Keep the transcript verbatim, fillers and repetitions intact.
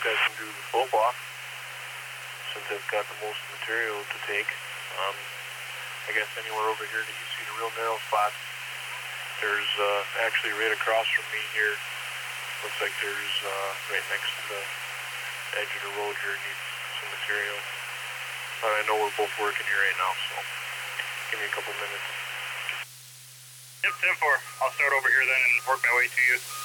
guys can do the slope off since they've got the most material to take. Um, I guess anywhere over here that you see the real narrow spots, there's uh, actually right across from me here, looks like there's uh, right next to the edge of the road here needs some material. But I know we're both working here right now, so give me a couple minutes. Yep, ten four. I'll start over here then and work my way to you.